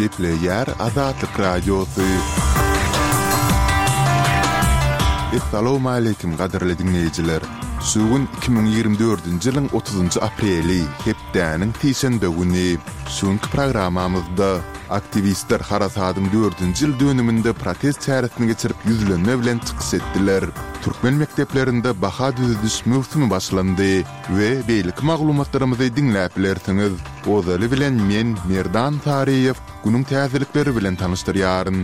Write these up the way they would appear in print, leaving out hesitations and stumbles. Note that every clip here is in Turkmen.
Gepleyer Azatlyk Radiosu. Assalamu alaykum gaderli dinleyijiler. Sugun 2024-nji ýylyň 30-njy apreli, hepdäniň tiýşenbe güni. Şuňky programamyzda aktivistler Harasadyň 4-nji ýyl dönüminde protest çäresini geçirip ýüzlenme bilen çykyş etdiler. Türkmen mekdeplerinde baha düzüdüş mövsümi başlandy we beýlik maglumatlarymyzy dinläp bilersiňiz. Ozaly bilen men Merdan Tariýew günüň täzelikleri bilen tanışdyrýaryn.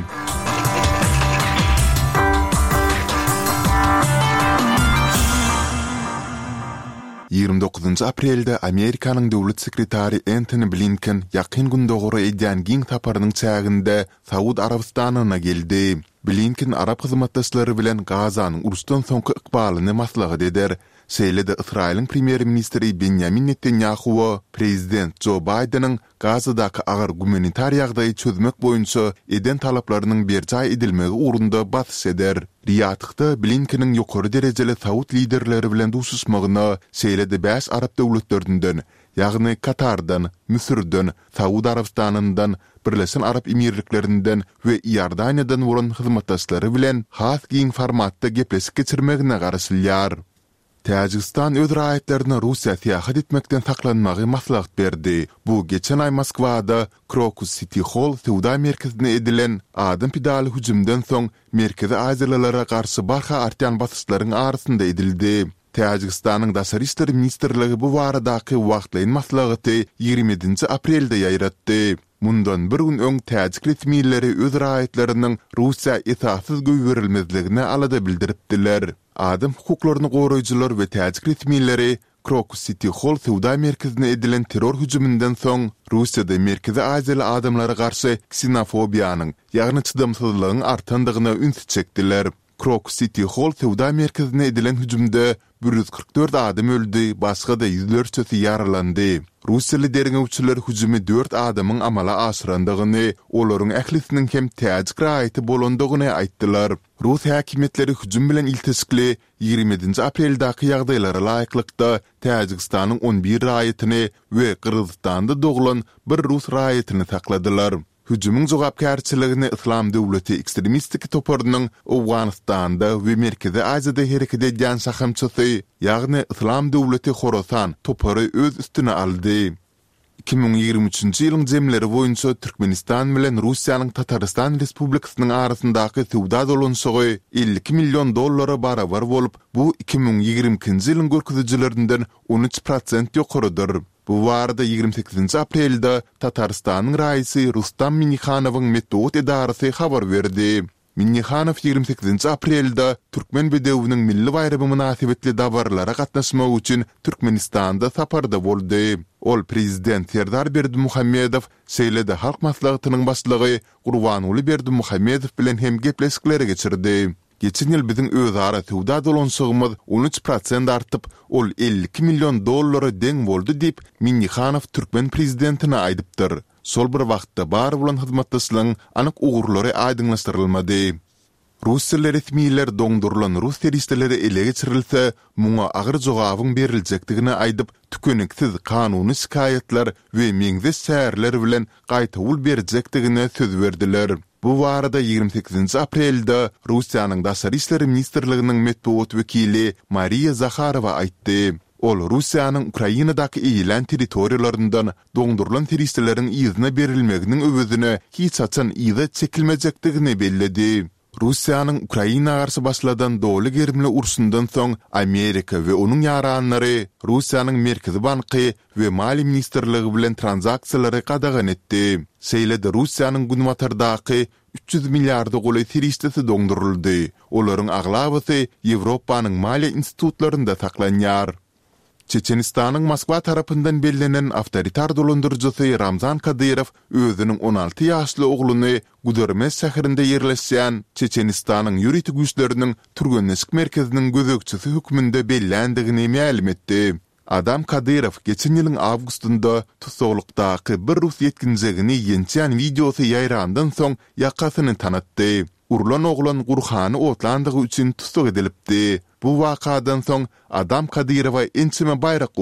29 aprelde Amerikanyň döwlet sekretary Antony Blinken ýakyn gündogry edýän giň taparynyň çäginde Saud Arabistanyna geldi. Blinken Arab hyzmatdaşlary bilen Gazanyň urusdan soňky ykbalyny maslahat eder. Şeýle-de Israýlyň premier ministri Benjamin Netanyahu prezident Joe Biden'ın Gazadaky agar humanitar ýagdaýy çözmek boýunça eden talaplarynyň berjay edilmegi urunda bahs eder. Riyadda Blinken'in ýokary derejeli Saud liderleri bilen duşuşmagyna şeýle-de 5 Arab döwletlerinden, ýagny Katardan, Misirden, Saud Arabistanynyň, Birleşen Arap Emirliklerinden we Ýordaniýadan bolan hyzmatdaşlary bilen has giň formatda gepleşik geçirmegine garaşylýar. Täjikistan öz raýatlaryna Russiýa syýahat etmekden saklanmagy maslahat berdi. Bu geçen ay Moskwada Crocus City Hall Sowda merkezine edilen adam pidaly hüjümden soň Merkezi Aziýalara garşy barha artýan basyşlaryň arasynda edildi. Täjikistanyň Daşary işleri ministrligi bu baradaky wagtlaýyn maslahaty 27 aprelde ýaýratdy. Mundan bir gün öň täjik resmiýetleri öz raýatlarynyň Russiýa esasyz göýberilmezligine alada bildiripdiler. Adam hukuklaryny goraýjylar we täjik resmiýetleri Crocus City Hall Sowda merkezine edilen terror hüjümünden soň Russiýada Merkezi Aziýaly adamlara garşy ksenofobiýanyň, ýagny çydamsyzlygyň artandygyna üns çekdiler. Crocus City Hall Sowda merkezine edilen hüjümde 144 adam öldü, başga da yüzlerçesi yaralandy. Russiýa lideriňe uçular hüjümi 4 adamyň amala aşyrandygyny, olaryň ählisiniň hem täjik raýaty bolandygyny aýtdylar. Rus häkimetleri hüjüm bilen iltisikli 27 apreldaky ýagdaýlara laýyklykda Täjikistanyň 11 raýatyny we Kyrgyzstanda doglan bir Rus raýatyny sakladylar. Hüjümüň jogapkärçiligini İslam döwleti ekstremistik toparynyň Awganistanda we Merkezi Aziýada hereket edýän sahamçysy, ýagny İslam döwleti Horasan topary öz üstüne aldy. 2023-nji ýylyň jemleri boýunça Türkmenistan bilen Russiýanyň Tataristan Respublikasynyň arasyndaky sowda dolanşygy $52 milyon barabar bolup, bu 2022-nji ýylyň görkezijilerinden 13% ýokarydyr. Bu barada 28 aprelde Tataristanyň raýysy Rustam Minnihanowyň Metod edarasy habar berdi. Minnihanow 28 aprelde Türkmen bedewiniň milli bayramy münasibetli dabarlara gatnaşmak üçin Türkmenistanda saparda boldy. Ol prezident Serdar Berdimuhammedow şeýle-de halk maslahatynyň başlygy Gurbanuly Berdimuhammedow bilen hem gepleşikleri geçirdi. Geçen ýyl biziň özara sowda dolanşygymyz 13% artyp, ol $52 milyon deň boldy diýip Minnihanow Türkmen prezidentine aýdypdyr. Sol bir wagtda bar bolan hyzmatdaşlaryň anyk ugurlary aýdynlaşdyrylmady. Russiýa resmiýetleri doňdurulan Rus terroristleri ele geçirilse, muňa agyr jogabyň berilejekdigini aýdyp, tükeniksiz kanuny şikaýetler we meňzes şäherler bilen gaýta ul berjekdigine söz berdiler. Bu barada 28 aprelde Russiýanyň Daşary işleri ministrliginiň medeniýet wekili Mariya Zakharova aýtdy. Ol Russiýanyň Ukrainadaky eýilen territoriýalaryndan doňdurulan terroristleriň ýyzyna berilmeginiň öwüzüne hiç açan ýyzy çekilmejekdigini belledi. Russiýanyň Ukraina garşy başladan dowly gerimli urşundan soň Amerika we onuň ýaranlary Russiýanyň Merkezi banky we Mali ministrligi bilen transaksiýalary gadagan etdi. Şeýle-de Russiýanyň günwatardaky 300 milliardy goly terroristisi doňduruldy. Olaryň aglabysy Ýewropanyň maliýe institutlarynda saklanýar. Çeçenistanyň Moskwa tarapyndan bellenen awtoritar dolandyrjysy Ramzan Kadyrov özüniň 16 ýaşly ogluny Gudurmes şäherinde ýerleşýän Çeçenistanyň ýuridik güýçleriniň türgenleşik merkeziniň gözegçisi hükmünde bellendigini ma'lum etdi. Adam Kadyrov geçen ýylyň awgustunda tutuklukdaky bir Rus ýetkinjegini ýençän videosy ýaýrandan soň ýakasyny tanatdy. Urlan oglan Gurhany otlandygy üçin tutuk edilipdi. Bu wakadan soň Adam Kadyrowa ençime bayrak